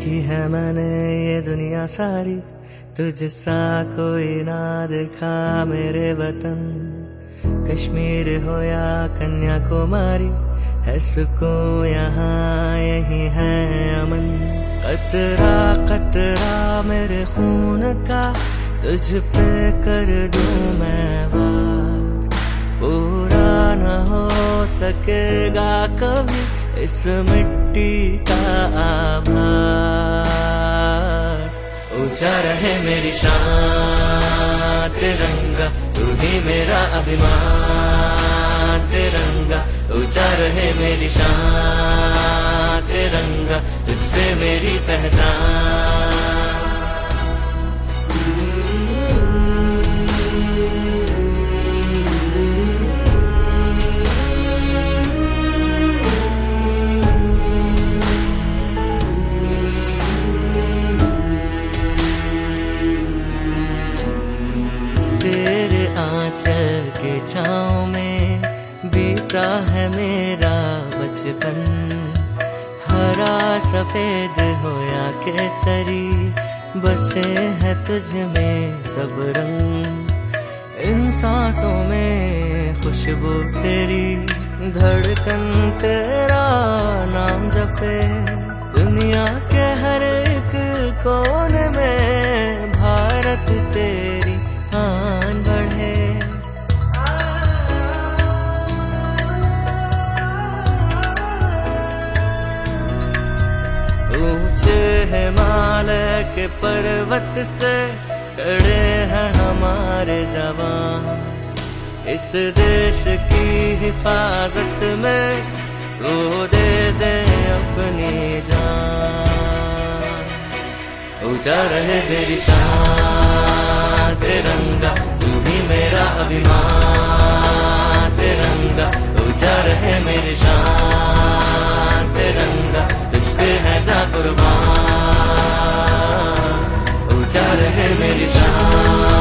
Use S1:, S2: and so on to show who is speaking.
S1: देखी है मैंने ये दुनिया सारी, तुझसा कोई ना देखा मेरे वतन। कश्मीर हो या कन्याकुमारी, है सुकून यहाँ यही है अमन। कतरा कतरा मेरे खून का तुझ पे कर दूं मैं वार, पूरा न हो सकेगा कभी इस मिट्टी का आभार। ऊंचा रहे मेरी शान तिरंगा, तू ही मेरा अभिमान तिरंगा। ऊंचा रहे मेरी शान तिरंगा, तुझसे मेरी पहचान। तेरे आंचल के छाँव में बीता है मेरा बचपन। हरा सफेद हो या केसरी, बसे है तुझ में सब रंग। इन सांसों में खुशबू तेरी, धड़कन तेरा नाम जपे। दुनिया के हर एक कोने में भारत तेरी आन बढ़े। ऊंचे हिमालय के पर्वत से खड़े हैं हमारे जवान। इस देश की हिफाजत में वो दे दे अपनी जान। ऊंचा रहे मेरी शान तिरंगा, तू ही मेरा अभिमान तिरंगा। ऊंचा रहे मेरी शान तिरंगा, तुझ पे है जा कुर्बान। ऊंचा रहे मेरी शान।